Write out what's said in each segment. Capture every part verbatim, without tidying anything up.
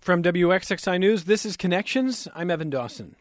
From W X X I News, this is Connections. I'm Evan Dawson.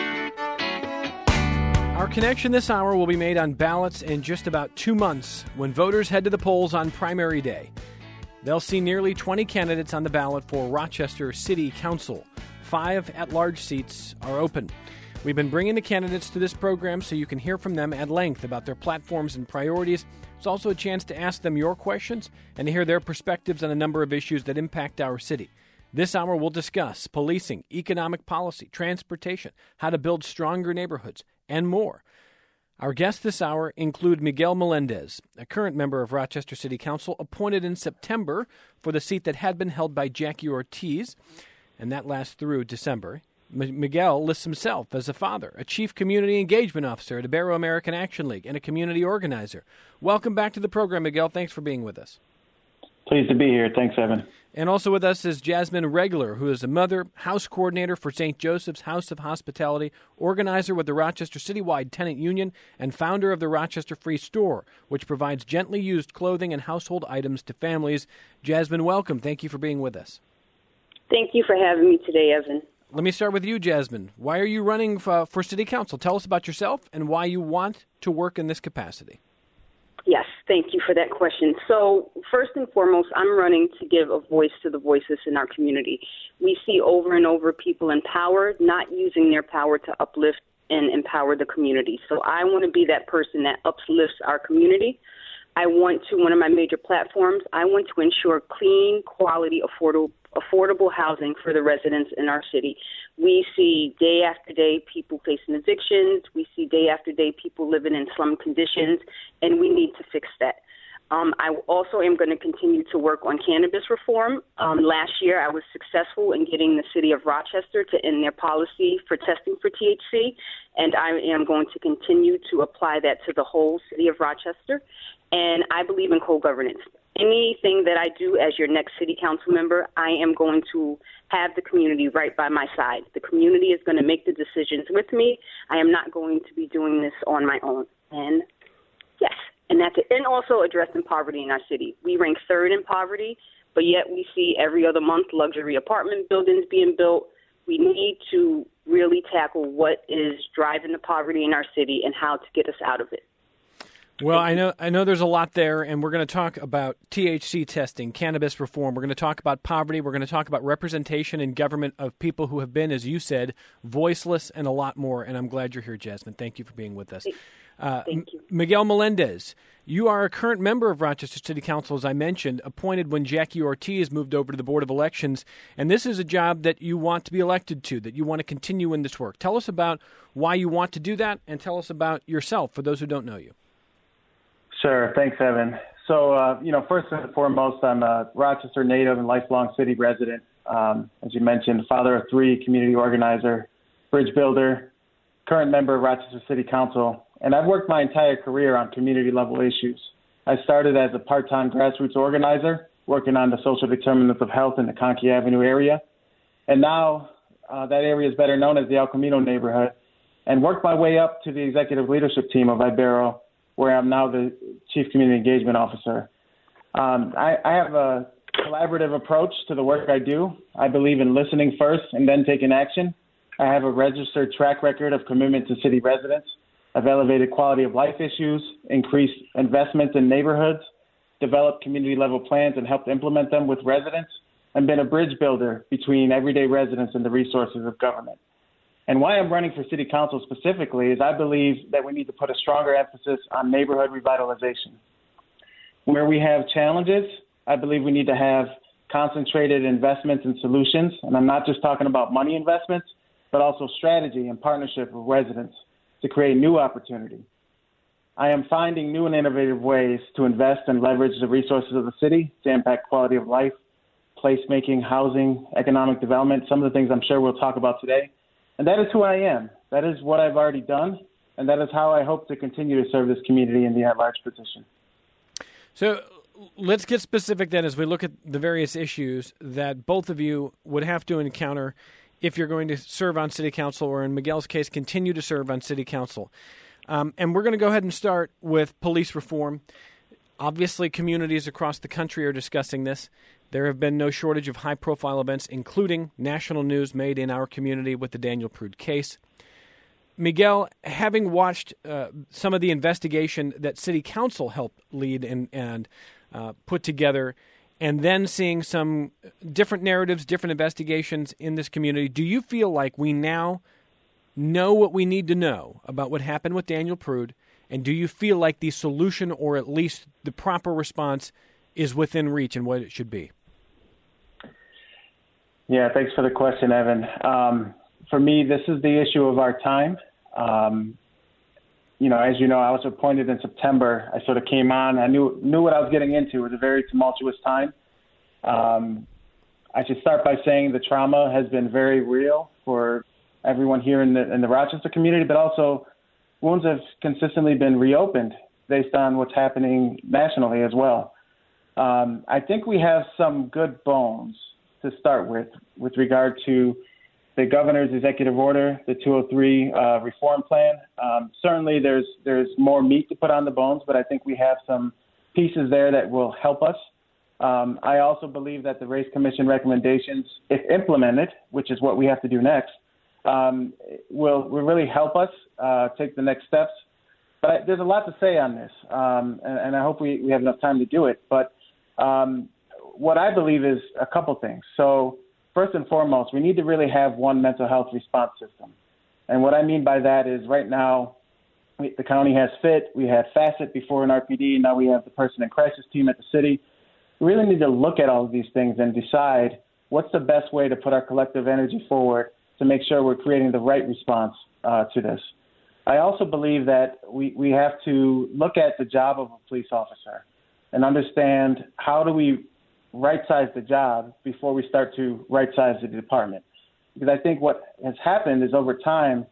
Our connection this hour will be made on ballots in just about two months when voters head to the polls on primary day. They'll see nearly twenty candidates on the ballot for Rochester City Council. Five at-large seats are open. We've been bringing the candidates to this program so you can hear from them at length about their platforms and priorities. It's also a chance to ask them your questions and to hear their perspectives on a number of issues that impact our city. This hour we'll discuss policing, economic policy, transportation, how to build stronger neighborhoods, and more. Our guests this hour include Miguel Melendez, a current member of Rochester City Council, appointed in September for the seat that had been held by Jackie Ortiz, and that lasts through December. M- Miguel lists himself as a father, a chief community engagement officer at Ibero American Action League, and a community organizer. Welcome back to the program, Miguel. Thanks for being with us. Pleased to be here. Thanks, Evan. And also with us is Jasmine Regler, who is a mother, house coordinator for Saint Joseph's House of Hospitality, organizer with the Rochester Citywide Tenant Union, and founder of the Rochester Free Store, which provides gently used clothing and household items to families. Jasmine, welcome. Thank you for being with us. Thank you for having me today, Evan. Let me start with you, Jasmine. Why are you running for, for City Council? Tell us about yourself and why you want to work in this capacity. Yes, thank you for that question. So first and foremost, I'm running to give a voice to the voices in our community. We see over and over people in power not using their power to uplift and empower the community. So I want to be that person that uplifts our community. I want to, one of my major platforms, I want to ensure clean, quality, affordable affordable housing for the residents in our city. We see day after day people facing evictions. We see day after day people living in slum conditions, and we need to fix that. Um, I also am going to continue to work on cannabis reform. Um, last year, I was successful in getting the city of Rochester to end their policy for testing for T H C, and I am going to continue to apply that to the whole city of Rochester. And I believe in co-governance. Anything that I do as your next city council member, I am going to have the community right by my side. The community is going to make the decisions with me. I am not going to be doing this on my own. And yes, and that's it. And also addressing poverty in our city. We rank third in poverty, but yet we see every other month luxury apartment buildings being built. We need to really tackle what is driving the poverty in our city and how to get us out of it. Well, I know I know there's a lot there, and we're going to talk about T H C testing, cannabis reform. We're going to talk about poverty. We're going to talk about representation in government of people who have been, as you said, voiceless, and a lot more. And I'm glad you're here, Jasmine. Thank you for being with us. Uh, Thank you. M- Miguel Melendez, you are a current member of Rochester City Council, as I mentioned, appointed when Jackie Ortiz moved over to the Board of Elections. And this is a job that you want to be elected to, that you want to continue in this work. Tell us about why you want to do that, and tell us about yourself, for those who don't know you. Sure. Thanks, Evan. So, uh, you know, first and foremost, I'm a Rochester native and lifelong city resident. Um, as you mentioned, father of three, community organizer, bridge builder, current member of Rochester City Council. And I've worked my entire career on community-level issues. I started as a part-time grassroots organizer, working on the social determinants of health in the Conkey Avenue area. And now uh, that area is better known as the El Camino neighborhood, and worked my way up to the executive leadership team of Ibero, where I'm now the Chief Community Engagement Officer. Um, I, I have a collaborative approach to the work I do. I believe in listening first and then taking action. I have a registered track record of commitment to city residents. I've elevated quality of life issues, increased investments in neighborhoods, developed community-level plans and helped implement them with residents, and been a bridge builder between everyday residents and the resources of government. And why I'm running for city council specifically is I believe that we need to put a stronger emphasis on neighborhood revitalization. Where we have challenges, I believe we need to have concentrated investments and solutions. And I'm not just talking about money investments, but also strategy and partnership with residents to create new opportunity. I am finding new and innovative ways to invest and leverage the resources of the city to impact quality of life, placemaking, housing, economic development, some of the things I'm sure we'll talk about today. And that is who I am. That is what I've already done, and that is how I hope to continue to serve this community in the at-large position. So let's get specific then as we look at the various issues that both of you would have to encounter if you're going to serve on city council, or in Miguel's case, continue to serve on city council. Um, and we're going to go ahead and start with police reform. Obviously, communities across the country are discussing this. There have been no shortage of high-profile events, including national news made in our community with the Daniel Prude case. Miguel, having watched uh, some of the investigation that City Council helped lead and, and uh, put together, and then seeing some different narratives, different investigations in this community, do you feel like we now know what we need to know about what happened with Daniel Prude, and do you feel like the solution, or at least the proper response, is within reach and what it should be? Yeah, thanks for the question, Evan. Um, for me, this is the issue of our time. Um, you know, as you know, I was appointed in September. I sort of came on. I knew knew what I was getting into. It was a very tumultuous time. Um, I should start by saying the trauma has been very real for everyone here in the in the Rochester community, but also wounds have consistently been reopened based on what's happening nationally as well. Um, I think we have some good bones to start with, with regard to the governor's executive order, the two oh three uh, reform plan. Um, certainly there's there's more meat to put on the bones, but I think we have some pieces there that will help us. Um, I also believe that the Race Commission recommendations, if implemented, which is what we have to do next, um, will, will really help us uh, take the next steps. But I, there's a lot to say on this, um, and, and I hope we, we have enough time to do it. But um, what I believe is a couple things. So first and foremost, we need to really have one mental health response system. And what I mean by that is right now, we, the county has FIT, we had FACET before in R P D, now we have the person in crisis team at the city. We really need to look at all of these things and decide what's the best way to put our collective energy forward to make sure we're creating the right response uh, to this. I also believe that we, we have to look at the job of a police officer and understand how do we right-size the job before we start to right-size the department. Because I think what has happened is over time,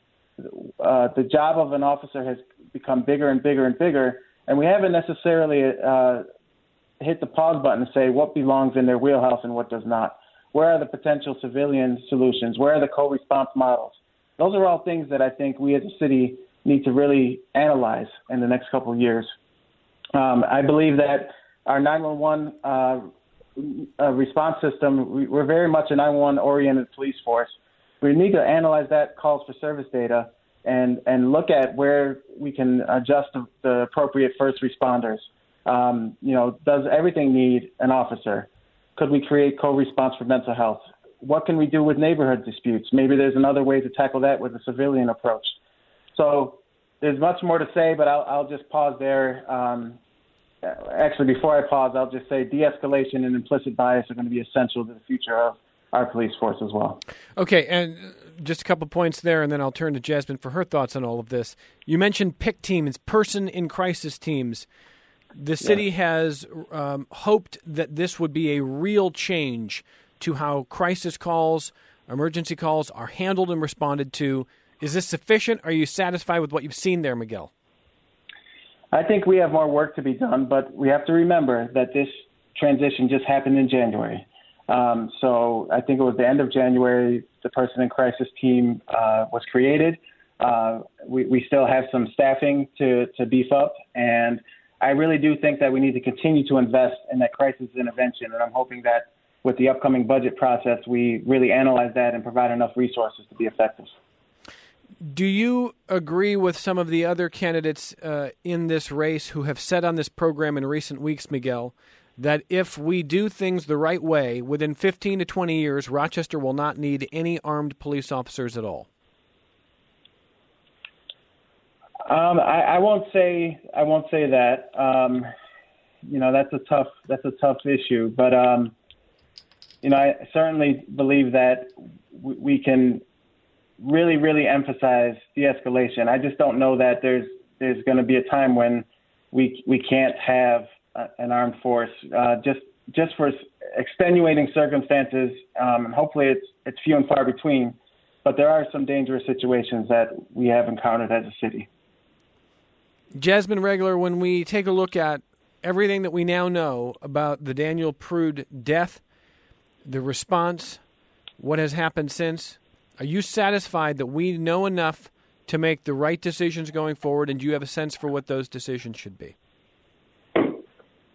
uh, the job of an officer has become bigger and bigger and bigger, and we haven't necessarily uh, hit the pause button to say what belongs in their wheelhouse and what does not. Where are the potential civilian solutions? Where are the co-response models? Those are all things that I think we as a city need to really analyze in the next couple of years. Um, I believe that our nine one one uh, uh, response system, we, we're very much a nine one one-oriented police force. We need to analyze that calls for service data and, and look at where we can adjust the, the appropriate first responders. Um, you know, does everything need an officer? Could we create co-response for mental health? What can we do with neighborhood disputes? Maybe there's another way to tackle that with a civilian approach. So there's much more to say, but I'll, I'll just pause there. Um, actually, before I pause, I'll just say de-escalation and implicit bias are going to be essential to the future of our police force as well. Okay, and just a couple points there, and then I'll turn to Jasmine for her thoughts on all of this. You mentioned P I C teams, person in crisis teams. The city yeah. has um, hoped that this would be a real change to how crisis calls, emergency calls are handled and responded to. Is this sufficient? Are you satisfied with what you've seen there, Miguel? I think we have more work to be done, but we have to remember that this transition just happened in January. Um, so I think it was the end of January, the person in crisis team uh, was created. Uh, we, we still have some staffing to, to beef up, and I really do think that we need to continue to invest in that crisis intervention, and I'm hoping that with the upcoming budget process, we really analyze that and provide enough resources to be effective. Do you agree with some of the other candidates uh, in this race who have said on this program in recent weeks, Miguel, that if we do things the right way, within fifteen to twenty years, Rochester will not need any armed police officers at all? Um, I, I won't say I won't say that. Um, you know, that's a tough that's a tough issue, but um, you know, I certainly believe that w- we can really, really emphasize de-escalation. I just don't know that there's there's going to be a time when we we can't have a, an armed force uh, just just for extenuating circumstances. Um, and hopefully, it's it's few and far between. But there are some dangerous situations that we have encountered as a city. Jasmine Regler, when we take a look at everything that we now know about the Daniel Prude death, the response, what has happened since, are you satisfied that we know enough to make the right decisions going forward, and do you have a sense for what those decisions should be?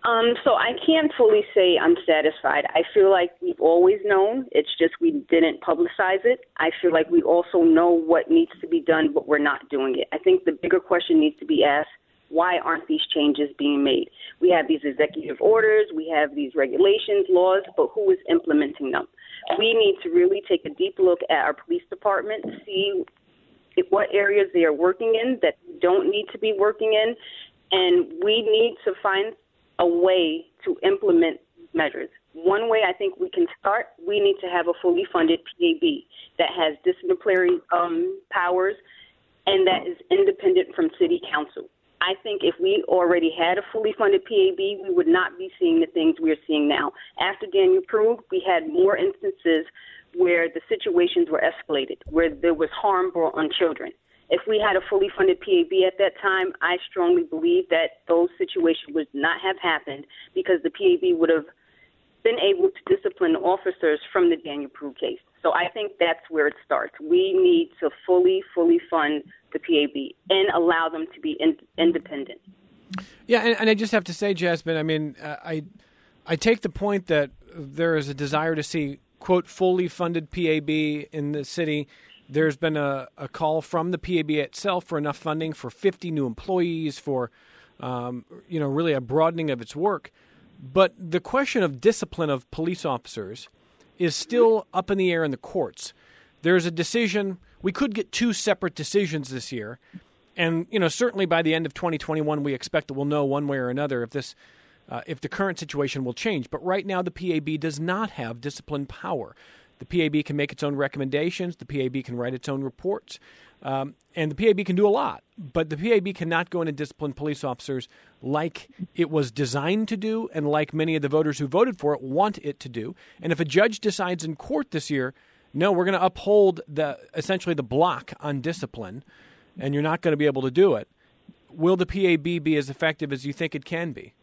Um, so I can't fully say I'm satisfied. I feel like we've always known. It's just we didn't publicize it. I feel like we also know what needs to be done, but we're not doing it. I think the bigger question needs to be asked, why aren't these changes being made? We have these executive orders, we have these regulations, laws, but who is implementing them? We need to really take a deep look at our police department, see what areas they are working in that don't need to be working in, and we need to find a way to implement measures. One way I think we can start, we need to have a fully funded P A B that has disciplinary um, powers and that is independent from city council. I think if we already had a fully funded P A B, we would not be seeing the things we are seeing now. After Daniel Prude, we had more instances where the situations were escalated, where there was harm brought on children. If we had a fully funded P A B at that time, I strongly believe that those situations would not have happened because the P A B would have been able to discipline officers from the Daniel Prude case. So I think that's where it starts. We need to fully, fully fund the P A B and allow them to be in, independent. Yeah, and, and I just have to say, Jasmine, I mean, uh, I I take the point that there is a desire to see, quote, fully funded P A B in the city. There's been a, a call from the P A B itself for enough funding for fifty new employees, for, um, you know, really a broadening of its work. But the question of discipline of police officers is still up in the air in the courts. There's a decision. We could get two separate decisions this year. And, you know, certainly by the end of twenty twenty-one, we expect that we'll know one way or another if this, uh, if the current situation will change. But right now, the P A B does not have discipline power. The P A B can make its own recommendations. The P A B can write its own reports. Um, and the P A B can do a lot. But the P A B cannot go in and discipline police officers like it was designed to do and like many of the voters who voted for it want it to do. And if a judge decides in court this year, no, we're going to uphold the essentially the block on discipline, and you're not going to be able to do it, will the P A B be as effective as you think it can be?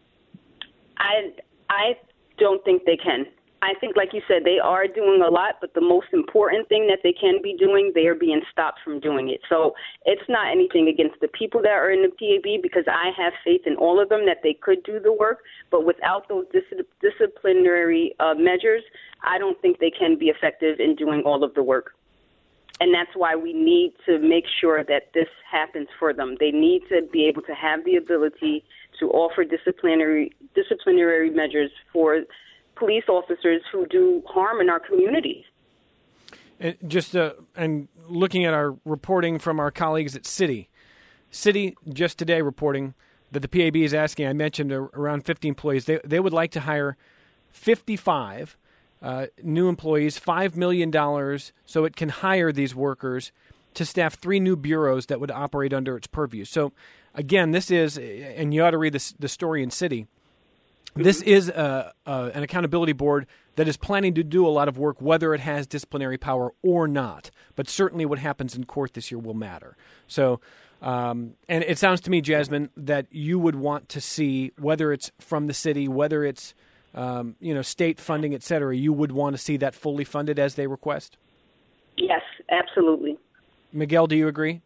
I I don't think they can. I think, like you said, they are doing a lot, but the most important thing that they can be doing, they are being stopped from doing it. So it's not anything against the people that are in the P A B, because I have faith in all of them that they could do the work. But without those dis- disciplinary uh, measures, I don't think they can be effective in doing all of the work. And that's why we need to make sure that this happens for them. They need to be able to have the ability to offer disciplinary disciplinary measures for police officers who do harm in our communities. And just uh, and looking at our reporting from our colleagues at City, City just today reporting that the P A B is asking, I mentioned uh, around fifty employees, they, they would like to hire fifty-five uh, new employees, five million dollars, so it can hire these workers to staff three new bureaus that would operate under its purview. So, again, this is, and you ought to read this, the story in City, this is a, a, an accountability board that is planning to do a lot of work, whether it has disciplinary power or not. But certainly what happens in court this year will matter. So, um, and it sounds to me, Jasmine, that you would want to see, whether it's from the city, whether it's um, you know, state funding, et cetera, you would want to see that fully funded as they request? Yes, absolutely. Miguel, do you agree?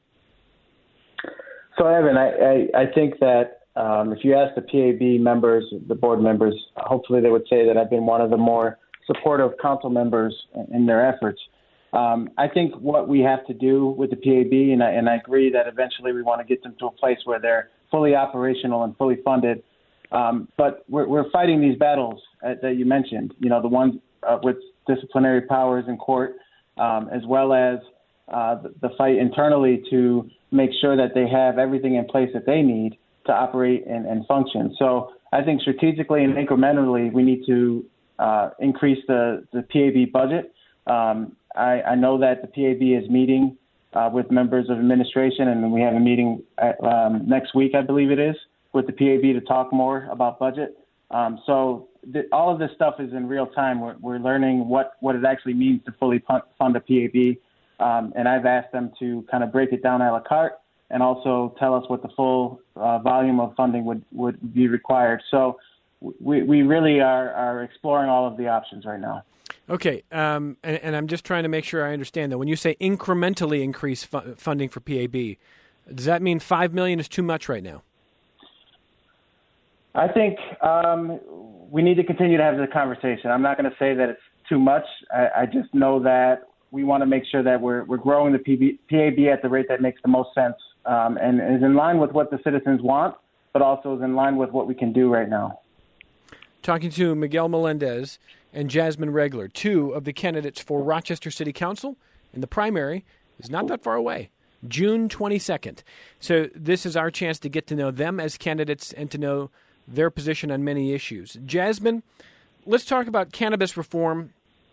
So, Evan, I, I, I think that Um, if you ask the P A B members, the board members, hopefully they would say that I've been one of the more supportive council members in their efforts. Um, I think what we have to do with the P A B, and I, and I agree that eventually we want to get them to a place where they're fully operational and fully funded. Um, but we're, we're fighting these battles uh, that you mentioned, you know, the ones uh, with disciplinary powers in court, um, as well as uh, the, the fight internally to make sure that they have everything in place that they need to operate and, and function. So I think strategically and incrementally, we need to uh, increase the, the P A B budget. Um, I, I know that the P A B is meeting uh, with members of administration, and we have a meeting at, um, next week, I believe it is, with the P A B to talk more about budget. Um, so th- all of this stuff is in real time. We're, we're learning what, what it actually means to fully fund a P A B. Um, and I've asked them to kind of break it down a la carte, and also tell us what the full uh, volume of funding would, would be required. So we, we really are, are exploring all of the options right now. Okay, um, and, and I'm just trying to make sure I understand that. When you say incrementally increase fu- funding for P A B, does that mean five million dollars is too much right now? I think um, we need to continue to have the conversation. I'm not going to say that it's too much. I, I just know that we want to make sure that we're we're growing the P B, P A B at the rate that makes the most sense um, and is in line with what the citizens want, but also is in line with what we can do right now. Talking to Miguel Melendez and Jasmine Regler, two of the candidates for Rochester City Council, and the primary is not that far away, June twenty-second. So this is our chance to get to know them as candidates and to know their position on many issues. Jasmine, let's talk about cannabis reform,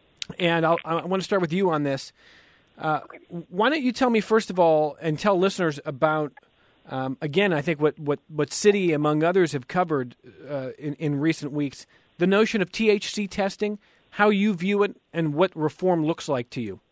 and I'll, I want to start with you on this. Uh, why don't you tell me, first of all, and tell listeners about, um, again, I think what, what, what City, among others, have covered uh, in, in recent weeks, the notion of T H C testing, how you view it, and what reform looks like to you.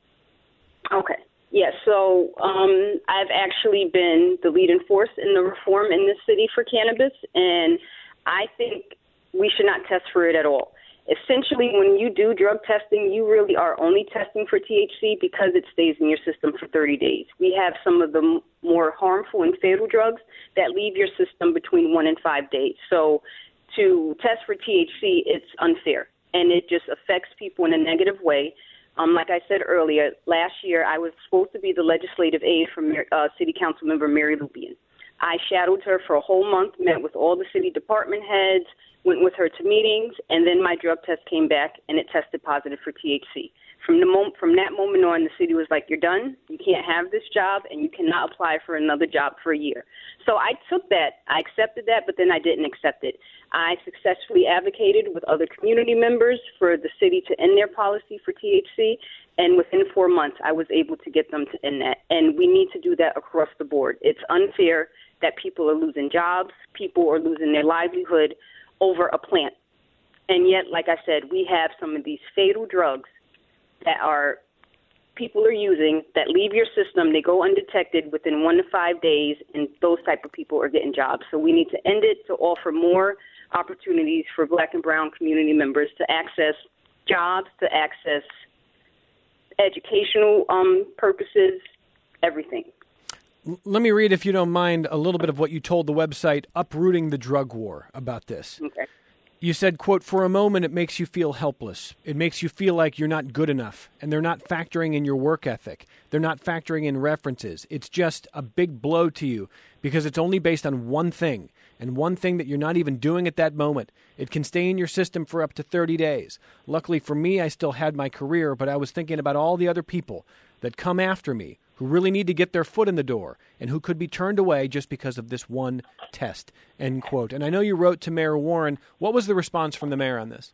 Okay. Yeah, so um, I've actually been the leading force in the reform in this city for cannabis, and I think we should not test for it at all. Essentially, when you do drug testing, you really are only testing for T H C because it stays in your system for thirty days. We have some of the m- more harmful and fatal drugs that leave your system between one and five days. So to test for T H C, it's unfair, and it just affects people in a negative way. Um, like I said earlier, last year I was supposed to be the legislative aide for uh, City Council member Mary Lupian. I shadowed her for a whole month, met with all the city department heads, went with her to meetings, and then my drug test came back, and it tested positive for T H C. From the mo- from that moment on, the city was like, you're done, you can't have this job, and you cannot apply for another job for a year. So I took that, I accepted that, but then I didn't accept it. I successfully advocated with other community members for the city to end their policy for T H C, and within four months, I was able to get them to end that. And we need to do that across the board. It's unfair that people are losing jobs, people are losing their livelihood over a plant. And yet, like I said, we have some of these fatal drugs that are people are using that leave your system. They go undetected within one to five days, and those type of people are getting jobs. So we need to end it to offer more opportunities for Black and brown community members to access jobs, to access educational um, purposes, everything. Let me read, if you don't mind, a little bit of what you told the website Uprooting the Drug War about this. Okay. You said, quote, for a moment it makes you feel helpless. It makes you feel like you're not good enough, and they're not factoring in your work ethic. They're not factoring in references. It's just a big blow to you because it's only based on one thing, and one thing that you're not even doing at that moment. It can stay in your system for up to thirty days. Luckily for me, I still had my career, but I was thinking about all the other people that come after me who really need to get their foot in the door and who could be turned away just because of this one test, end quote. And I know you wrote to Mayor Warren. What was the response from the mayor on this?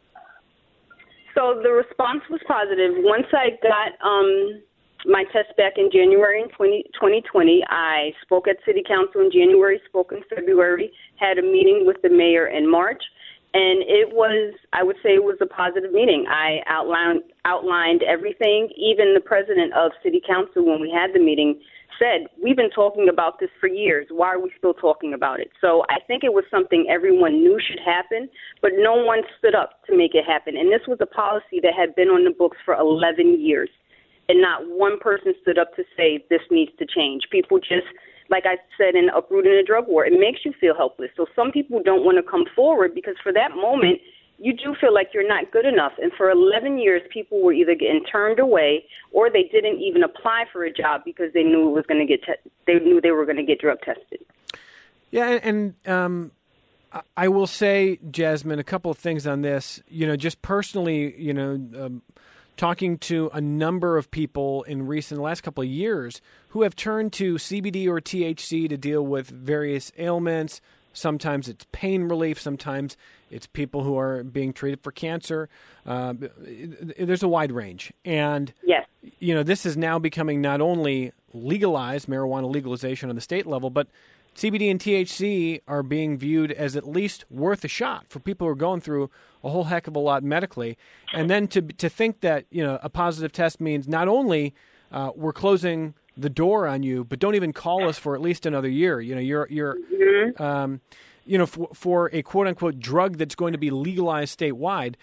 So the response was positive. Once I got um, my test back in January in twenty twenty, I spoke at City Council in January, spoke in February, had a meeting with the mayor in March. And it was, I would say it was a positive meeting. I outlined outlined everything. Even the president of City Council, when we had the meeting, said, we've been talking about this for years. Why are we still talking about it? So I think it was something everyone knew should happen, but no one stood up to make it happen. And this was a policy that had been on the books for eleven years. And not one person stood up to say this needs to change. People just, like I said in Uprooting the Drug War, it makes you feel helpless. So some people don't want to come forward because for that moment, you do feel like you're not good enough. And for eleven years, people were either getting turned away or they didn't even apply for a job because they knew it was going to get te- they knew they were going to get drug tested. Yeah, and um, I will say, Jasmine, a couple of things on this. You know, just personally, you know, um, talking to a number of people in recent last couple of years who have turned to C B D or T H C to deal with various ailments. Sometimes it's pain relief. Sometimes it's people who are being treated for cancer. Uh, there's a wide range. And, yes. you know, this is now becoming not only legalized, marijuana legalization on the state level, but C B D and T H C are being viewed as at least worth a shot for people who are going through a whole heck of a lot medically. And then to to think that, you know, a positive test means not only uh, we're closing the door on you, but don't even call us for at least another year. You know, you're you're mm-hmm. um, you know, for, for a quote unquote drug that's going to be legalized statewide,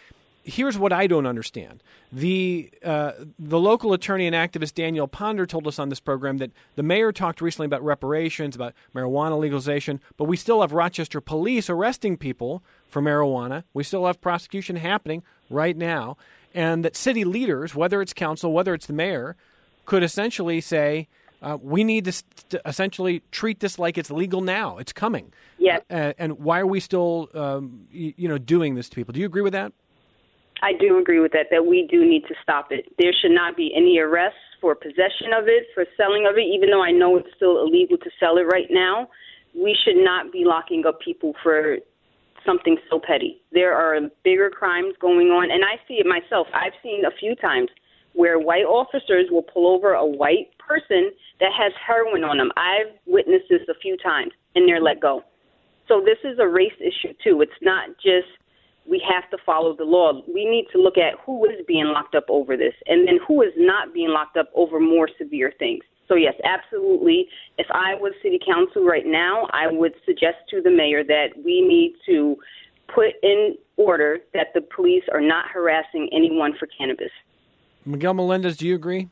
here's what I don't understand. The uh, the local attorney and activist Daniel Ponder told us on this program that the mayor talked recently about reparations, about marijuana legalization, but we still have Rochester police arresting people for marijuana. We still have prosecution happening right now. And that city leaders, whether it's council, whether it's the mayor, could essentially say, uh, we need to, st- to essentially treat this like it's legal now. It's coming. Yes. Uh, and why are we still, um, you, you know, doing this to people? Do you agree with that? I do agree with that, that we do need to stop it. There should not be any arrests for possession of it, for selling of it, even though I know it's still illegal to sell it right now. We should not be locking up people for something so petty. There are bigger crimes going on, and I see it myself. I've seen a few times where white officers will pull over a white person that has heroin on them. I've witnessed this a few times, and they're let go. So this is a race issue, too. It's not just we have to follow the law. We need to look at who is being locked up over this, and then who is not being locked up over more severe things. So, yes, absolutely. If I was city council right now, I would suggest to the mayor that we need to put in order that the police are not harassing anyone for cannabis. Miguel Melendez, do you agree?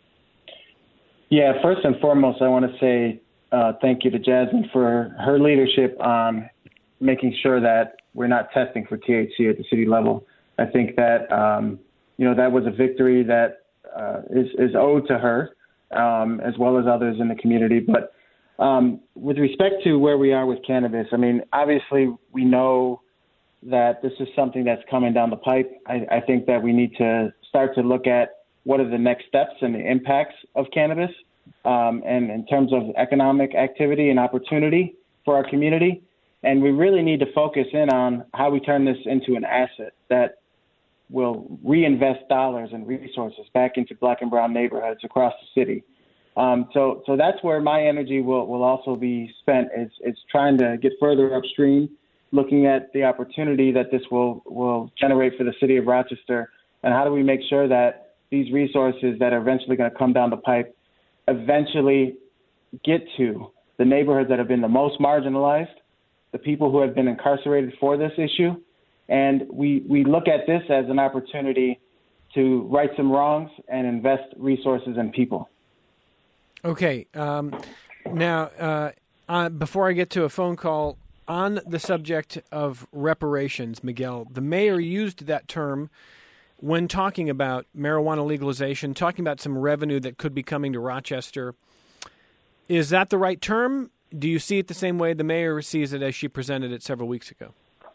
Yeah, first and foremost, I want to say uh, thank you to Jasmine for her leadership on making sure that we're not testing for T H C at the city level. I think that, um, you know, that was a victory that uh, is, is owed to her, um, as well as others in the community. But um, with respect to where we are with cannabis, I mean, obviously we know that this is something that's coming down the pipe. I, I think that we need to start to look at what are the next steps and the impacts of cannabis, um, and in terms of economic activity and opportunity for our community. And we really need to focus in on how we turn this into an asset that will reinvest dollars and resources back into black and brown neighborhoods across the city. Um, so, so that's where my energy will, will also be spent, is, is trying to get further upstream, looking at the opportunity that this will, will generate for the city of Rochester, and how do we make sure that these resources that are eventually going to come down the pipe eventually get to the neighborhoods that have been the most marginalized, the people who have been incarcerated for this issue. And we, we look at this as an opportunity to right some wrongs and invest resources in people. Okay. Um, now, uh, uh, before I get to a phone call, on the subject of reparations, Miguel, the mayor used that term when talking about marijuana legalization, talking about some revenue that could be coming to Rochester. Is that the right term? Do you see it the same way the mayor sees it as she presented it several weeks ago?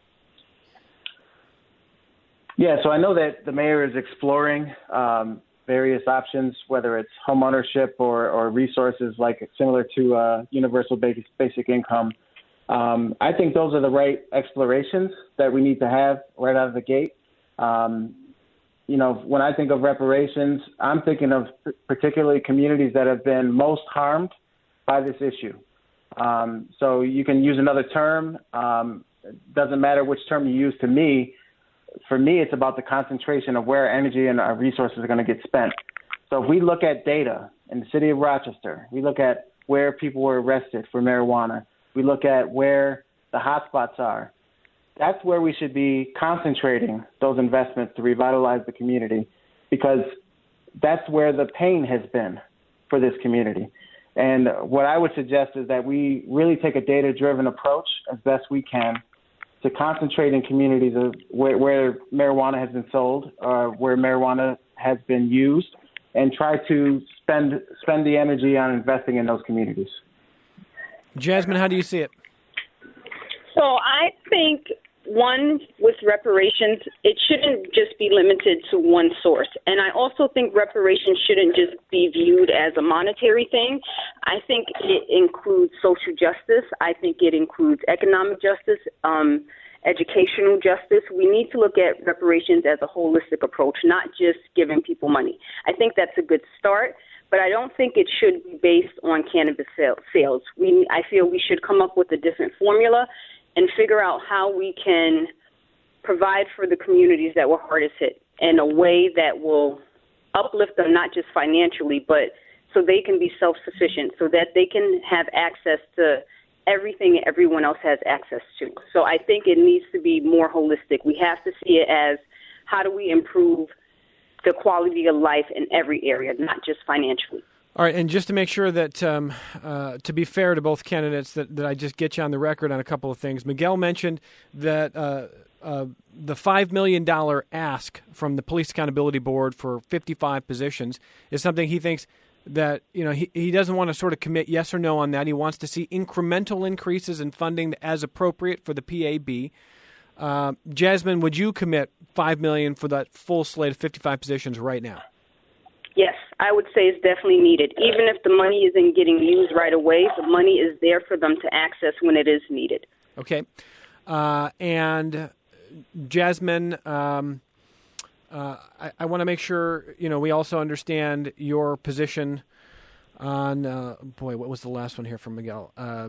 Yeah, so I know that the mayor is exploring um, various options, whether it's homeownership or, or resources like similar to uh, universal basic, basic income. Um, I think those are the right explorations that we need to have right out of the gate. Um, you know, when I think of reparations, I'm thinking of particularly communities that have been most harmed by this issue. Um, so you can use another term. Um, it doesn't matter which term you use to me. For me, it's about the concentration of where energy and our resources are going to get spent. So if we look at data in the city of Rochester, we look at where people were arrested for marijuana, we look at where the hotspots are, that's where we should be concentrating those investments to revitalize the community, because that's where the pain has been for this community. And what I would suggest is that we really take a data-driven approach as best we can to concentrate in communities of where, where marijuana has been sold or where marijuana has been used, and try to spend spend the energy on investing in those communities. Jasmine, how do you see it? So I think, one, with reparations, it shouldn't just be limited to one source. And I also think reparations shouldn't just be viewed as a monetary thing. I think it includes social justice. I think it includes economic justice, um, educational justice. We need to look at reparations as a holistic approach, not just giving people money. I think that's a good start, but I don't think it should be based on cannabis sales. We, I feel we should come up with a different formula and figure out how we can provide for the communities that were hardest hit in a way that will uplift them, not just financially, but so they can be self-sufficient, so that they can have access to everything everyone else has access to. So I think it needs to be more holistic. We have to see it as how do we improve the quality of life in every area, not just financially. All right, and just to make sure that, um, uh, to be fair to both candidates, that, that I just get you on the record on a couple of things. Miguel mentioned that uh, uh, the five million dollars ask from the Police Accountability Board for fifty-five positions is something he thinks that, you know, he, he doesn't want to sort of commit yes or no on that. He wants to see incremental increases in funding as appropriate for the P A B. Uh, Jasmine, would you commit five million dollars for that full slate of fifty-five positions right now? Yes, I would say it's definitely needed. Even if the money isn't getting used right away, the money is there for them to access when it is needed. Okay. Uh, and Jasmine, um, uh, I, I want to make sure, you know, we also understand your position on, uh, boy, what was the last one here from Miguel? Uh,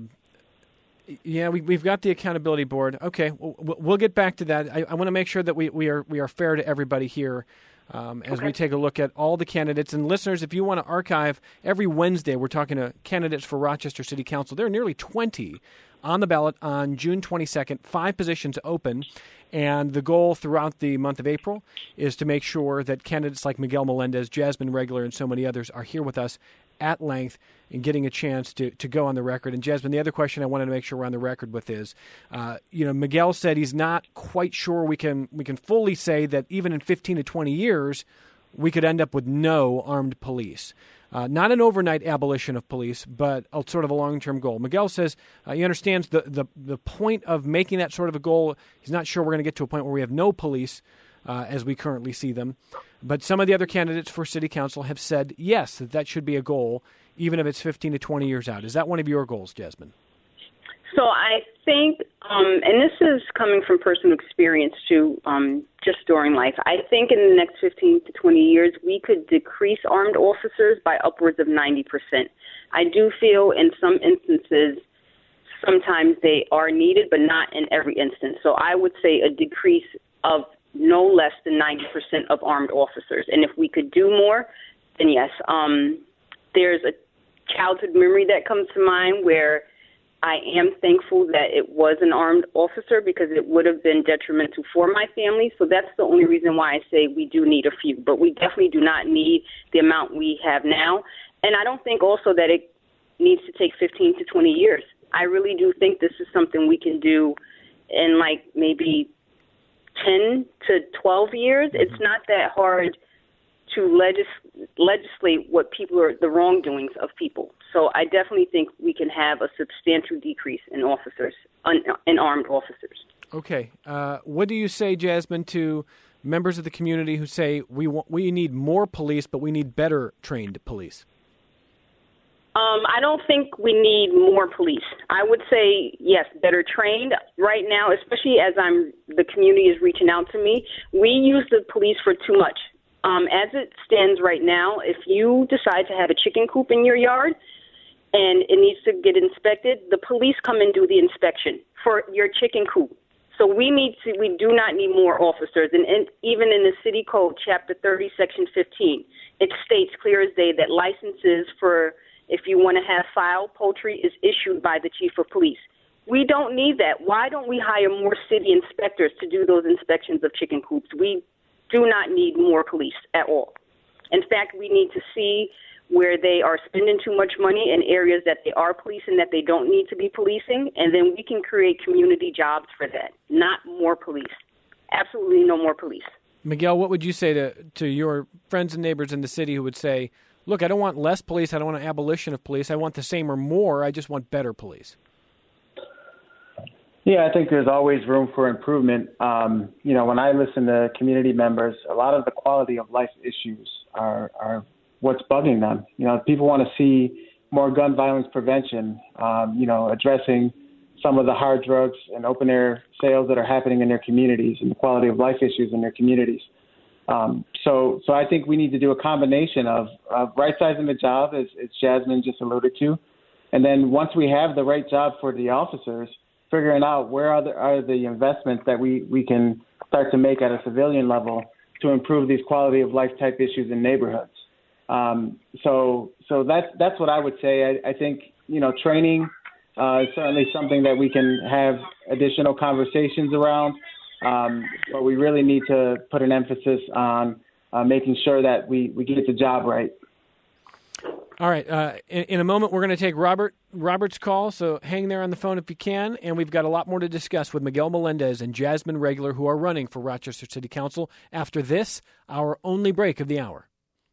yeah, we, we've got the accountability board. Okay, we'll, we'll get back to that. I, I want to make sure that we, we are we are fair to everybody here. Um, as okay. we take a look at all the candidates. And listeners, if you want to archive, every Wednesday we're talking to candidates for Rochester City Council. There are nearly twenty on the ballot on June twenty-second, five positions open. And the goal throughout the month of April is to make sure that candidates like Miguel Melendez, Jasmine Regler, and so many others are here with us at length and getting a chance to, to go on the record. And Jasmine, the other question I wanted to make sure we're on the record with is, uh, you know, Miguel said he's not quite sure we can we can fully say that even in fifteen to twenty years, we could end up with no armed police. Uh, not an overnight abolition of police, but a sort of a long-term goal. Miguel says uh, he understands the, the, the point of making that sort of a goal. He's not sure we're going to get to a point where we have no police uh, as we currently see them. But some of the other candidates for city council have said, yes, that that should be a goal, even if it's fifteen to twenty years out. Is that one of your goals, Jasmine? So I think, um, and this is coming from personal experience too, um, just during life, I think in the next fifteen to twenty years, we could decrease armed officers by upwards of ninety percent. I do feel in some instances, sometimes they are needed, but not in every instance. So I would say a decrease of no less than ninety percent of armed officers. And if we could do more, then yes. Um, there's a childhood memory that comes to mind where I am thankful that it was an armed officer because it would have been detrimental for my family. So that's the only reason why I say we do need a few. But we definitely do not need the amount we have now. And I don't think also that it needs to take fifteen to twenty years. I really do think this is something we can do in like maybe ten to twelve years. It's not that hard to legis- legislate what people are, the wrongdoings of people. So I definitely think we can have a substantial decrease in officers, un- in armed officers. Okay. Uh, what do you say, Jasmine, to members of the community who say we want, we need more police, but we need better trained police? Um, I don't think we need more police. I would say, yes, better trained. Right now, especially as I'm, the community is reaching out to me, we use the police for too much. Um, as it stands right now, if you decide to have a chicken coop in your yard and it needs to get inspected, the police come and do the inspection for your chicken coop. So we need to, we do not need more officers. And, and even in the city code, chapter thirty, section fifteen, it states clear as day that licenses for, if you want to have fowl poultry, is issued by the chief of police. We don't need that. Why don't we hire more city inspectors to do those inspections of chicken coops? We do not need more police at all. In fact, we need to see where they are spending too much money in areas that they are policing that they don't need to be policing, and then we can create community jobs for that, not more police. Absolutely no more police. Miguel, what would you say to, to your friends and neighbors in the city who would say, look, I don't want less police, I don't want an abolition of police, I want the same or more, I just want better police? Yeah, I think there's always room for improvement. Um, you know, when I listen to community members, a lot of the quality of life issues are, are what's bugging them. You know, people want to see more gun violence prevention, um, you know, addressing some of the hard drugs and open air sales that are happening in their communities and the quality of life issues in their communities. Um, so, so I think we need to do a combination of, of right-sizing the job, as, as Jasmine just alluded to, and then once we have the right job for the officers, figuring out where are the, are the investments that we, we can start to make at a civilian level to improve these quality of life type issues in neighborhoods. Um, so so that's, that's what I would say. I, I think, you know, training uh, is certainly something that we can have additional conversations around. Um, but we really need to put an emphasis on uh, making sure that we, we get the job right. All right. Uh, in, in a moment, we're going to take Robert Robert's call, so hang there on the phone if you can. And we've got a lot more to discuss with Miguel Melendez and Jasmine Regler, who are running for Rochester City Council. After this, our only break of the hour.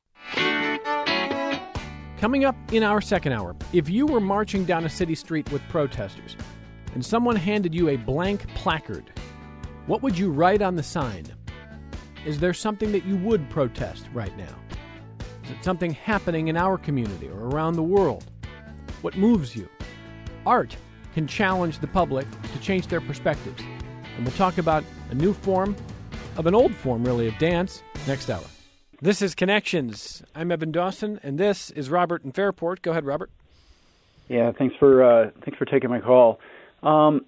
Coming up in our second hour, if you were marching down a city street with protesters and someone handed you a blank placard, what would you write on the sign? Is there something that you would protest right now? Is it something happening in our community or around the world? What moves you? Art can challenge the public to change their perspectives. And we'll talk about a new form of an old form, really, of dance next hour. This is Connections. I'm Evan Dawson, and this is Robert in Fairport. Go ahead, Robert. Yeah, thanks for uh, thanks for taking my call. Um,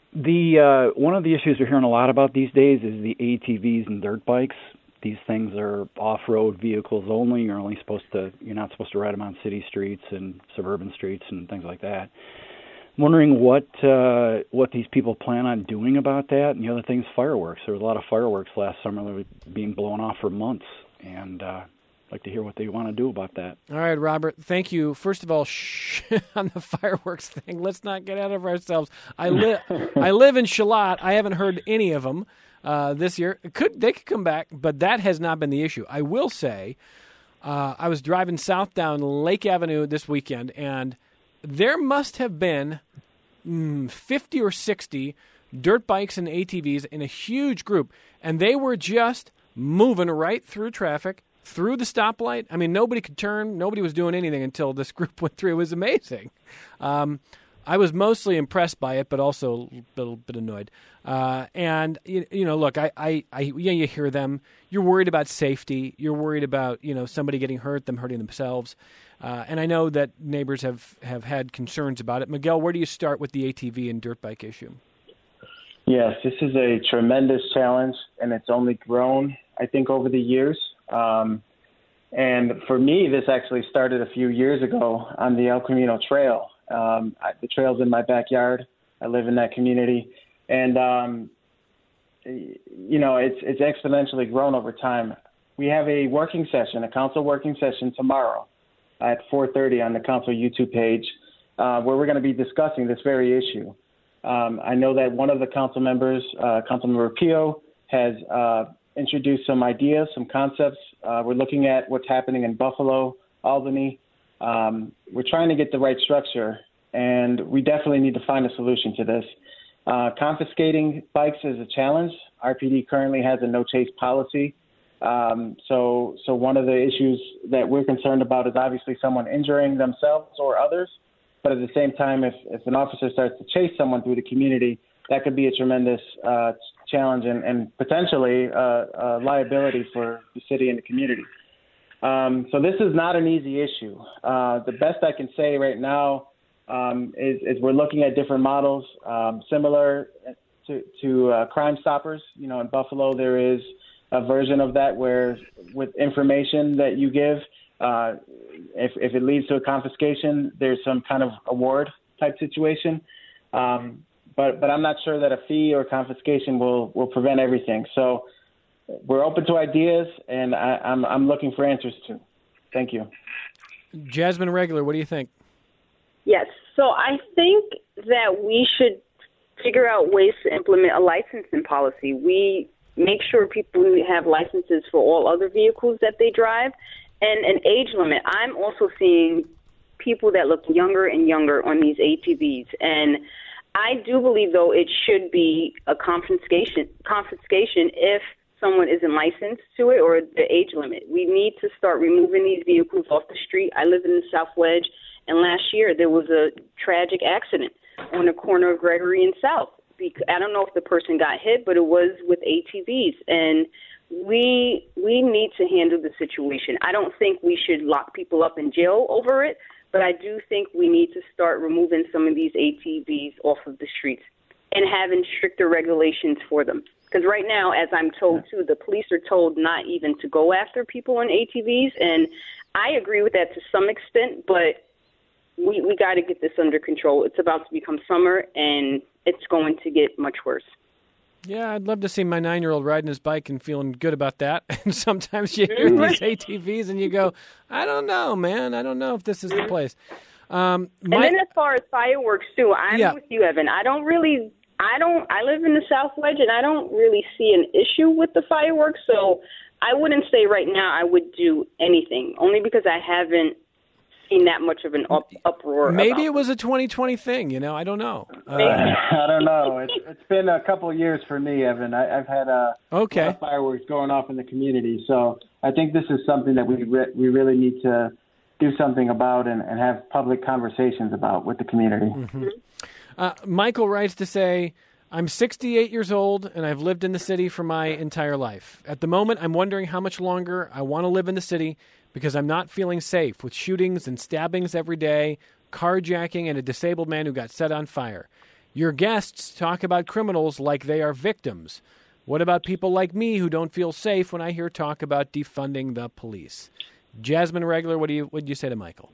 the uh, one of the issues we're hearing a lot about these days is the A T Vs and dirt bikes. These things are off-road vehicles only. You're only supposed to you're not supposed to ride them on city streets and suburban streets and things like that. I'm wondering what uh, what these people plan on doing about that. And the other thing is fireworks. There was a lot of fireworks last summer that were being blown off for months, and uh, I'd like to hear what they want to do about that. All right, Robert, thank you. First of all, shh, on the fireworks thing, let's not get out of ourselves. I live I live in Shalat. I haven't heard any of them uh, this year. Could they could come back, but that has not been the issue. I will say, uh, I was driving south down Lake Avenue this weekend, and there must have been mm, fifty or sixty dirt bikes and A T Vs in a huge group, and they were just moving right through traffic, through the stoplight. I mean, nobody could turn. Nobody was doing anything until this group went through. It was amazing. Um, I was mostly impressed by it, but also a little bit annoyed. Uh, and, you, you know, look, I, I, I, yeah, you hear them. You're worried about safety. You're worried about, you know, somebody getting hurt, them hurting themselves. Uh, and I know that neighbors have, have had concerns about it. Miguel, where do you start with the A T V and dirt bike issue? Yes, this is a tremendous challenge, and it's only grown, I think, over the years. Um, and for me, this actually started a few years ago on the El Camino Trail. Um, I, the trail's in my backyard. I live in that community. And, um, you know, it's, it's exponentially grown over time. We have a working session, a council working session tomorrow at four thirty on the council YouTube page, uh, where we're going to be discussing this very issue. Um, I know that one of the council members, uh, Councilmember Pio, has uh, introduced some ideas, some concepts. Uh, we're looking at what's happening in Buffalo, Albany. Um, we're trying to get the right structure, and we definitely need to find a solution to this. Uh, confiscating bikes is a challenge. R P D currently has a no-chase policy. Um, so, so one of the issues that we're concerned about is obviously someone injuring themselves or others. But at the same time, if, if an officer starts to chase someone through the community, that could be a tremendous uh, challenge and, and potentially uh, a liability for the city and the community. Um, so this is not an easy issue. Uh, the best I can say right now um, is, is we're looking at different models um, similar to, to uh, Crime Stoppers. You know, in Buffalo, there is a version of that where with information that you give, uh, if, if it leads to a confiscation, there's some kind of award type situation. Um, but, but I'm not sure that a fee or confiscation will, will prevent everything. So we're open to ideas, and I, I'm, I'm looking for answers too. Thank you. Jasmine Regler, what do you think? Yes. So I think that we should figure out ways to implement a licensing policy. We make sure people have licenses for all other vehicles that they drive, and an age limit. I'm also seeing people that look younger and younger on these A T Vs, and I do believe, though, it should be a confiscation confiscation if someone isn't licensed to it or the age limit. We need to start removing these vehicles off the street. I live in the South Wedge, and last year there was a tragic accident on the corner of Gregory and South. I don't know if the person got hit, but it was with A T Vs, and we we need to handle the situation. I don't think we should lock people up in jail over it, but I do think we need to start removing some of these A T Vs off of the streets and having stricter regulations for them. Because right now, as I'm told, too, the police are told not even to go after people on A T Vs, and I agree with that to some extent, but we, we got to get this under control. It's about to become summer, and it's going to get much worse. Yeah, I'd love to see my nine-year-old riding his bike and feeling good about that. And sometimes you hear these A T Vs and you go, I don't know, man. I don't know if this is the place. Um, my, and then as far as fireworks, too, I'm yeah. with you, Evan. I don't really, I don't, I live in the South Wedge, and I don't really see an issue with the fireworks. So I wouldn't say right now I would do anything, only because I haven't seen that much of an up, uproar. Maybe about it was a twenty twenty thing, you know. I don't know. Uh, I don't know. It's, it's been a couple of years for me, Evan. I, I've had a okay. lot of fireworks going off in the community, so I think this is something that we re- we really need to do something about and, and have public conversations about with the community. Mm-hmm. Uh, Michael writes to say, I'm sixty-eight years old, and I've lived in the city for my entire life. At the moment, I'm wondering how much longer I want to live in the city because I'm not feeling safe with shootings and stabbings every day, carjacking, and a disabled man who got set on fire. Your guests talk about criminals like they are victims. What about people like me who don't feel safe when I hear talk about defunding the police? Jasmine Regler, what do you what do you say to Michael?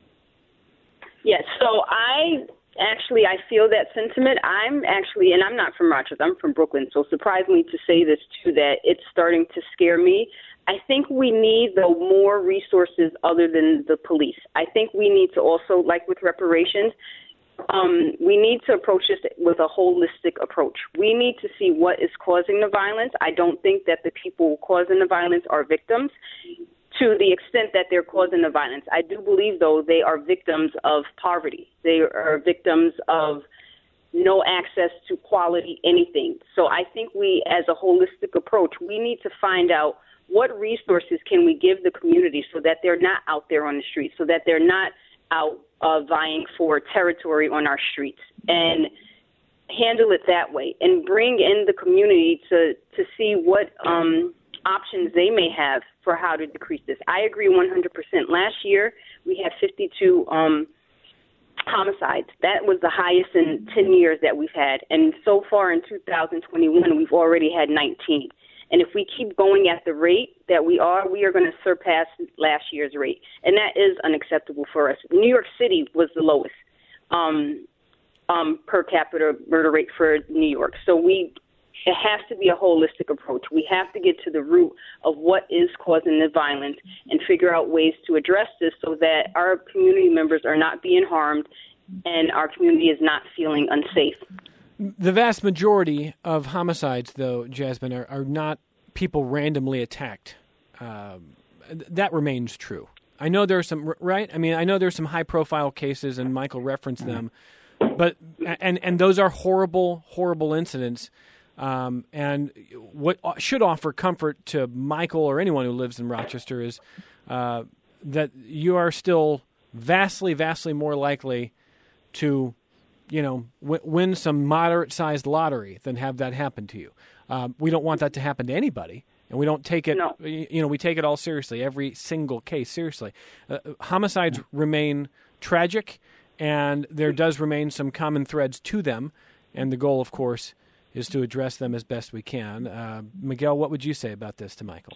Yes, so I actually I feel that sentiment. I'm actually, and I'm not from Rochester, I'm from Brooklyn, so surprisingly to say this too, that it's starting to scare me. I think we need, though, more resources other than the police. I think we need to also, like with reparations, um, we need to approach this with a holistic approach. We need to see what is causing the violence. I don't think that the people causing the violence are victims to the extent that they're causing the violence. I do believe, though, they are victims of poverty. They are victims of no access to quality anything. So I think we, as a holistic approach, we need to find out what resources can we give the community so that they're not out there on the streets, so that they're not out uh, vying for territory on our streets, and handle it that way, and bring in the community to, to see what um, options they may have for how to decrease this. I agree one hundred percent. Last year, we had fifty-two um, homicides. That was the highest in ten years that we've had. And so far in two thousand twenty-one, we've already had nineteen. And if we keep going at the rate that we are, we are going to surpass last year's rate. And that is unacceptable for us. New York City was the lowest um, um, per capita murder rate for New York. So we it has to be a holistic approach. We have to get to the root of what is causing the violence and figure out ways to address this so that our community members are not being harmed and our community is not feeling unsafe. The vast majority of homicides, though, Jasmine, are, are not people randomly attacked. Um, that remains true. I know there are some, right? I mean, I know there's some high-profile cases, and Michael referenced them, but and and those are horrible, horrible incidents. Um, and what should offer comfort to Michael or anyone who lives in Rochester is uh, that you are still vastly, vastly more likely to, you know, w- win some moderate-sized lottery than have that happen to you. Um, we don't want that to happen to anybody, and we don't take it, no. you know, we take it all seriously, every single case seriously. Uh, homicides remain tragic, and there does remain some common threads to them, and the goal, of course, is to address them as best we can. Uh, Miguel, what would you say about this to Michael?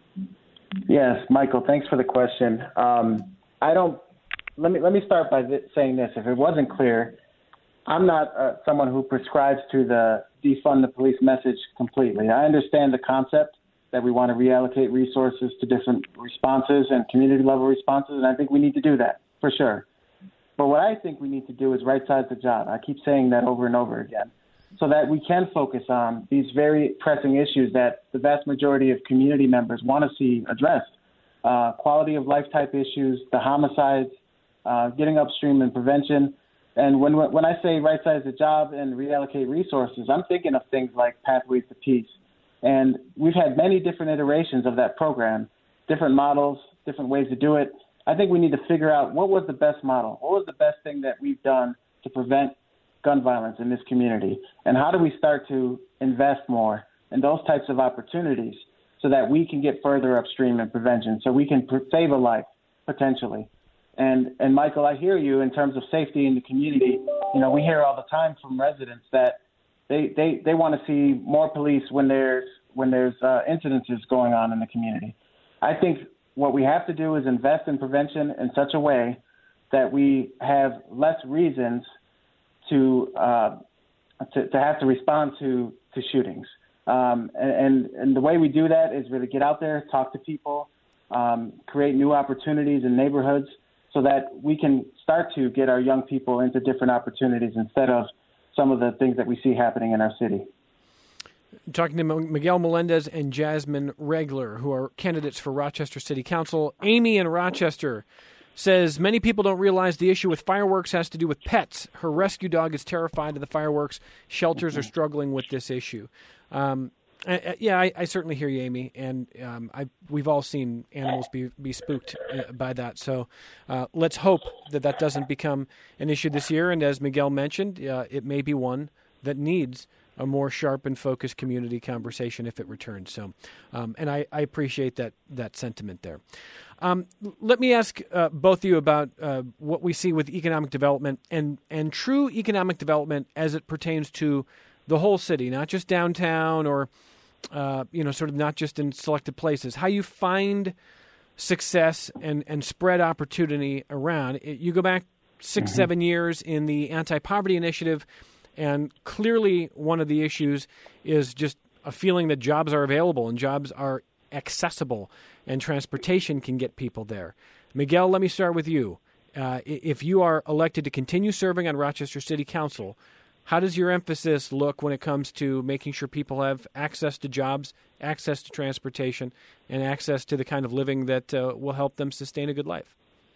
Yes, Michael, thanks for the question. Um, I don't. Let me let me start by th- saying this. If it wasn't clear, I'm not uh, someone who prescribes to the defund the police message completely. I understand the concept that we want to reallocate resources to different responses and community level responses, and I think we need to do that for sure. But what I think we need to do is right size the job. I keep saying that over and over again, so that we can focus on these very pressing issues that the vast majority of community members want to see addressed. Uh, quality of life type issues, the homicides, uh, getting upstream in prevention. And when when I say right size the job and reallocate resources, I'm thinking of things like Pathways to Peace. And we've had many different iterations of that program, different models, different ways to do it. I think we need to figure out what was the best model, what was the best thing that we've done to prevent gun violence in this community, and how do we start to invest more in those types of opportunities so that we can get further upstream in prevention, so we can pr- save a life potentially. And and Michael, I hear you in terms of safety in the community. You know, we hear all the time from residents that they they, they want to see more police when there's when there's uh, incidences going on in the community. I think what we have to do is invest in prevention in such a way that we have less reasons to uh, to, to have to respond to, to shootings. Um, and, and, and the way we do that is really get out there, talk to people, um, create new opportunities in neighborhoods so that we can start to get our young people into different opportunities instead of some of the things that we see happening in our city. Talking to Miguel Melendez and Jasmine Regler, who are candidates for Rochester City Council. Amy in Rochester says many people don't realize the issue with fireworks has to do with pets. Her rescue dog is terrified of the fireworks. Shelters are struggling with this issue. Um, I, yeah, I, I certainly hear you, Amy, and um, I, we've all seen animals be, be spooked uh, by that. So uh, let's hope that that doesn't become an issue this year. And as Miguel mentioned, uh, it may be one that needs a more sharp and focused community conversation if it returns. So, um, and I, I appreciate that that sentiment there. Um, let me ask uh, both of you about uh, what we see with economic development and, and true economic development as it pertains to the whole city, not just downtown or, uh, you know, sort of not just in selected places. How you find success and, and spread opportunity around. It, you go back six, mm-hmm. seven years in the Anti-Poverty Initiative, and clearly one of the issues is just a feeling that jobs are available and jobs are accessible and transportation can get people there. Miguel, let me start with you. Uh, if you are elected to continue serving on Rochester City Council, how does your emphasis look when it comes to making sure people have access to jobs, access to transportation, and access to the kind of living that uh, will help them sustain a good life?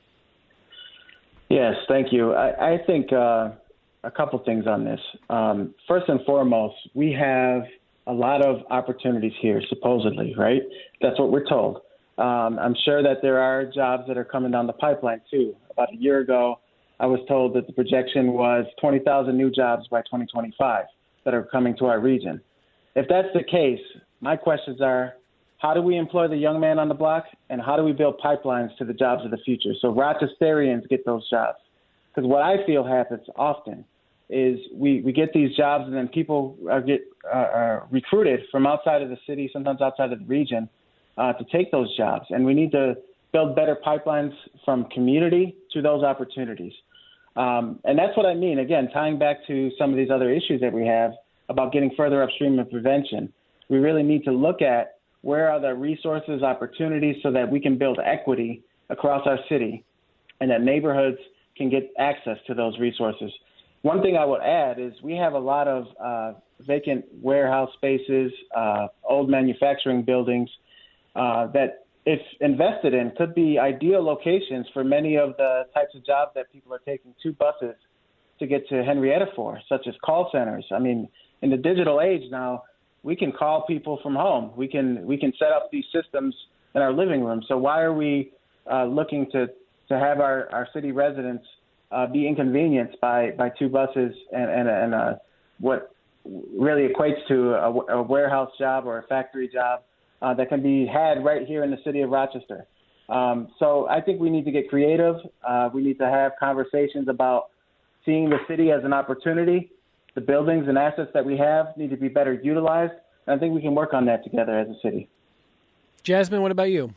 Yes, thank you. I, I think uh, a couple things on this. Um, first and foremost, we have a lot of opportunities here, supposedly, right? That's what we're told. Um, I'm sure that there are jobs that are coming down the pipeline, too. About a year ago, I was told that the projection was twenty thousand new jobs by twenty twenty-five that are coming to our region. If that's the case, my questions are, how do we employ the young man on the block, and how do we build pipelines to the jobs of the future so Rochesterians get those jobs? Because what I feel happens often is we, we get these jobs and then people uh, get uh, uh, recruited from outside of the city, sometimes outside of the region, uh, to take those jobs. And we need to build better pipelines from community to those opportunities. Um, and that's what I mean, again, tying back to some of these other issues that we have about getting further upstream in prevention. We really need to look at where are the resources, opportunities, so that we can build equity across our city and that neighborhoods can get access to those resources. One thing I would add is we have a lot of uh, vacant warehouse spaces, uh, old manufacturing buildings uh, that, if invested in, could be ideal locations for many of the types of jobs that people are taking two buses to get to Henrietta for, such as call centers. I mean, in the digital age now, we can call people from home. We can we can set up these systems in our living room. So why are we uh, looking to, to have our, our city residents uh, be inconvenienced by, by two buses and, and, and uh, what really equates to a, a warehouse job or a factory job Uh, that can be had right here in the city of Rochester. Um, so I think we need to get creative. Uh, we need to have conversations about seeing the city as an opportunity. The buildings and assets that we have need to be better utilized. And I think we can work on that together as a city. Jasmine, what about you?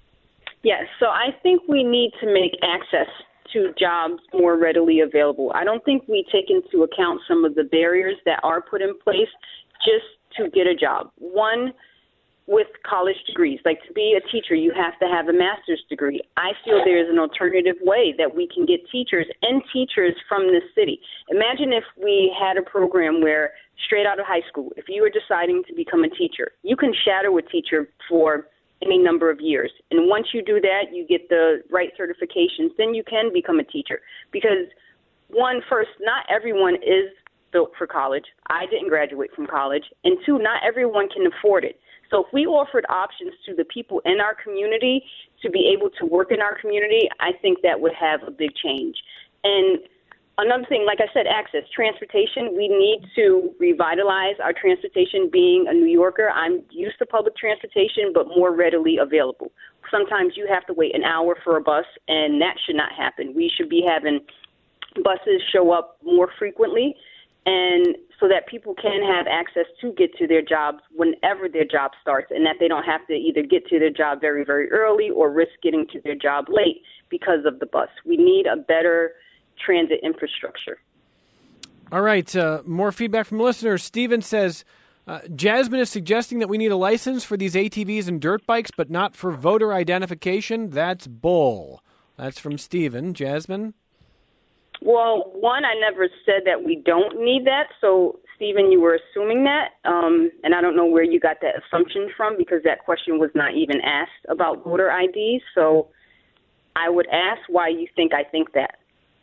Yes, so I think we need to make access to jobs more readily available. I don't think we take into account some of the barriers that are put in place just to get a job. One, with college degrees. Like, to be a teacher, you have to have a master's degree. I feel there is an alternative way that we can get teachers and teachers from this city. Imagine if we had a program where straight out of high school, if you were deciding to become a teacher, you can shadow a teacher for any number of years. And once you do that, you get the right certifications, then you can become a teacher. Because, one, first, not everyone is built for college. I didn't graduate from college. And two, not everyone can afford it. So if we offered options to the people in our community to be able to work in our community, I think that would have a big change. And another thing, like I said, access, transportation, we need to revitalize our transportation. Being a New Yorker, I'm used to public transportation, but more readily available. Sometimes you have to wait an hour for a bus, and that should not happen. We should be having buses show up more frequently, and so that people can have access to get to their jobs whenever their job starts, and that they don't have to either get to their job very, very early or risk getting to their job late because of the bus. We need a better transit infrastructure. All right, uh, more feedback from listeners. Steven says, Uh, Jasmine is suggesting that we need a license for these A T Vs and dirt bikes, but not for voter identification. That's bull. That's from Stephen. Jasmine? Well, one, I never said that we don't need that. So, Stephen, you were assuming that. Um, and I don't know where you got that assumption from, because that question was not even asked about voter I Ds. So I would ask why you think I think that.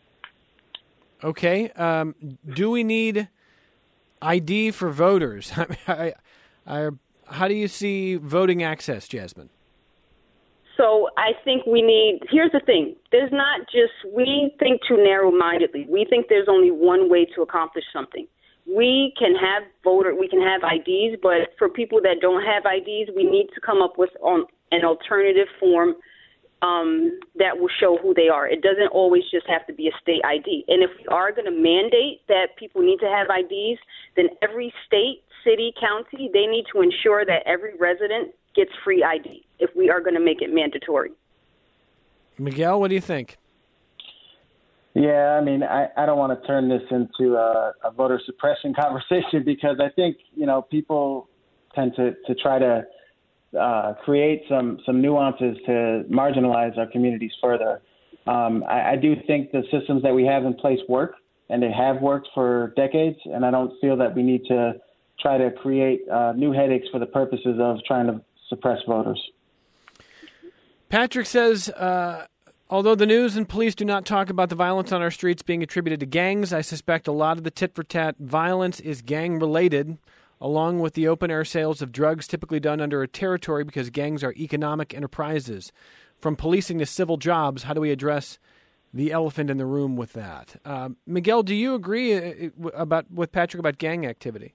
Okay. Um, do we need I D for voters? I, I, how do you see voting access, Jasmine? So I think we need, here's the thing, there's not just, we think too narrow-mindedly. We think there's only one way to accomplish something. We can have voter, we can have I Ds, but for people that don't have I Ds, we need to come up with um, an alternative form um, that will show who they are. It doesn't always just have to be a state I D. And if we are going to mandate that people need to have I Ds, then every state, city, county, they need to ensure that every resident gets free I D if we are going to make it mandatory. Miguel, what do you think? Yeah, I mean, I, I don't want to turn this into a, a voter suppression conversation, because I think, you know, people tend to, to try to uh, create some, some nuances to marginalize our communities further. Um, I, I do think the systems that we have in place work, and they have worked for decades, and I don't feel that we need to try to create uh, new headaches for the purposes of trying to suppress voters. Patrick says, uh, although the news and police do not talk about the violence on our streets being attributed to gangs, I suspect a lot of the tit-for-tat violence is gang-related, along with the open-air sales of drugs typically done under a territory because gangs are economic enterprises. From policing to civil jobs, how do we address the elephant in the room with that? Uh, Miguel, do you agree about with Patrick about gang activity?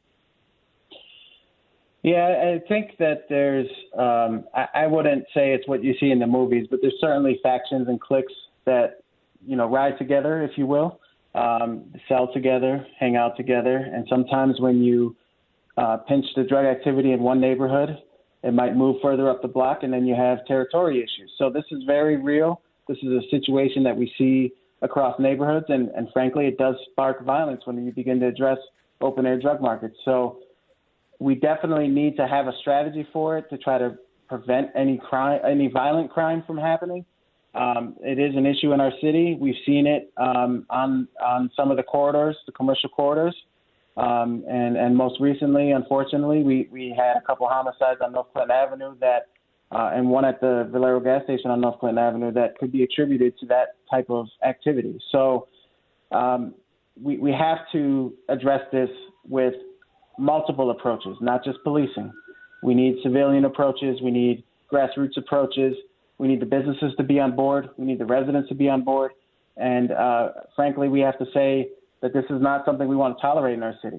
Yeah, I think that there's, um, I, I wouldn't say it's what you see in the movies, but there's certainly factions and cliques that, you know, ride together, if you will, um, sell together, hang out together. And sometimes when you uh, pinch the drug activity in one neighborhood, it might move further up the block, and then you have territory issues. So this is very real. This is a situation that we see across neighborhoods, and, and frankly, it does spark violence when you begin to address open-air drug markets. So we definitely need to have a strategy for it to try to prevent any crime, any violent crime from happening. Um, it is an issue in our city. We've seen it um, on on some of the corridors, the commercial corridors. Um, and, and most recently, unfortunately, we, we had a couple homicides on North Clinton Avenue that, uh, and one at the Valero gas station on North Clinton Avenue that could be attributed to that type of activity. So um, we, we have to address this with multiple approaches, not just policing. We need civilian approaches. We need grassroots approaches. We need the businesses to be on board. We need the residents to be on board. And uh, frankly, we have to say that this is not something we want to tolerate in our city.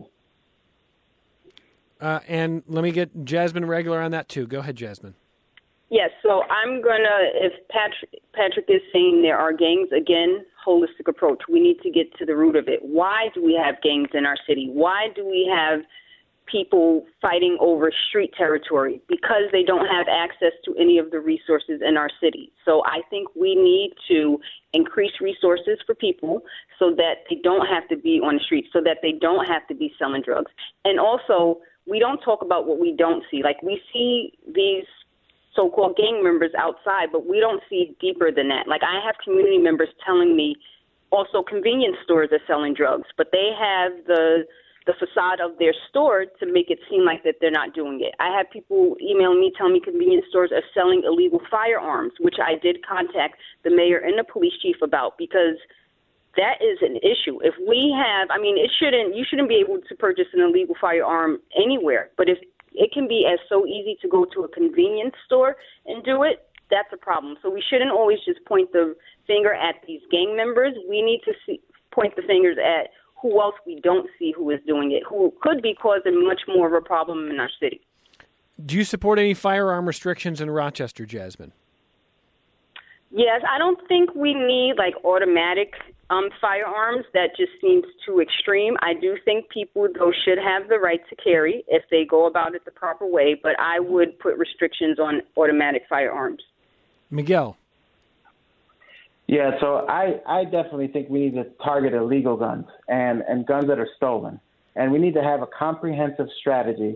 Uh, and let me get Jasmine Regular on that too. Go ahead, Jasmine. Yes, so I'm going to, if Patrick, Patrick is saying there are gangs, again, holistic approach. We need to get to the root of it. Why do we have gangs in our city? Why do we have people fighting over street territory? Because they don't have access to any of the resources in our city. So I think we need to increase resources for people so that they don't have to be on the streets, so that they don't have to be selling drugs. And also, we don't talk about what we don't see. Like, we see these so-called gang members outside, but we don't see deeper than that. Like, I have community members telling me also convenience stores are selling drugs, but they have the the facade of their store to make it seem like that they're not doing it. I have people emailing me telling me convenience stores are selling illegal firearms, which I did contact the mayor and the police chief about, because that is an issue. If we have, I mean, it shouldn't, you shouldn't be able to purchase an illegal firearm anywhere, but if it can be as so easy to go to a convenience store and do it, that's a problem. So we shouldn't always just point the finger at these gang members. We need to see, point the fingers at who else we don't see who is doing it, who could be causing much more of a problem in our city. Do you support any firearm restrictions in Rochester, Jasmine? Yes, I don't think we need like automatic um, firearms. That just seems too extreme. I do think people, though, should have the right to carry if they go about it the proper way, but I would put restrictions on automatic firearms. Miguel. Yeah, so I, I definitely think we need to target illegal guns and, and guns that are stolen. And we need to have a comprehensive strategy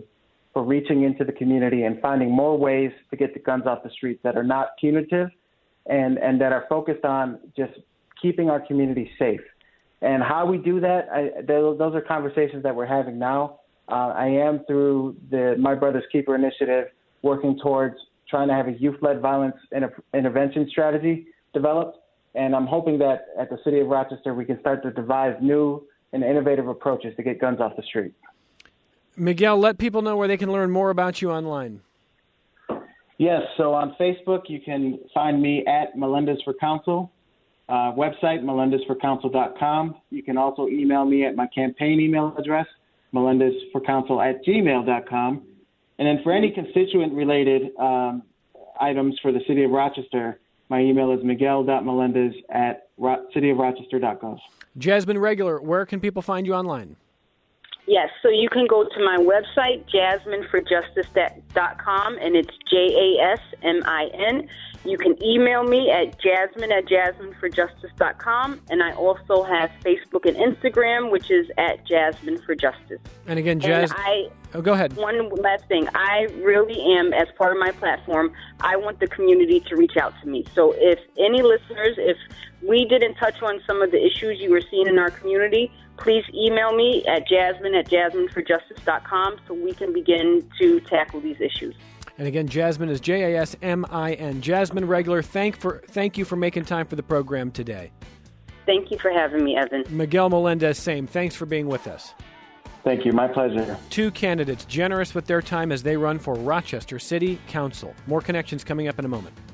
for reaching into the community and finding more ways to get the guns off the streets that are not punitive and, and that are focused on just keeping our community safe. And how we do that, I, those are conversations that we're having now. Uh, I am, through the My Brother's Keeper initiative, working towards trying to have a youth-led violence inter- intervention strategy developed. And I'm hoping that at the City of Rochester, we can start to devise new and innovative approaches to get guns off the street. Miguel, let people know where they can learn more about you online. Yes, so on Facebook, you can find me at Melendez for Council. Uh, website, melendez for council dot com. You can also email me at my campaign email address, melendez for council at gmail dot com. And then for any constituent-related um, items for the City of Rochester, my email is miguel dot melendez at city of rochester dot gov. Jasmine Regular, where can people find you online? Yes, so you can go to my website, jasmine for justice dot com, and it's J A S M I N. You can email me at jasmine at jasmine for justice dot com, and I also have Facebook and Instagram, which is at Jasmine for Justice. And again, Jasmine. I, oh, go ahead. One last thing. I really am, as part of my platform, I want the community to reach out to me. So if any listeners, if we didn't touch on some of the issues you were seeing in our community, please email me at jasmine at jasmine for justice dot com so we can begin to tackle these issues. And again, Jasmine is J A S M I N. Jasmine Regular, thank for thank you for making time for the program today. Thank you for having me, Evan. Miguel Melendez, same. Thanks for being with us. Thank you. My pleasure. Two candidates generous with their time as they run for Rochester City Council. More Connections coming up in a moment.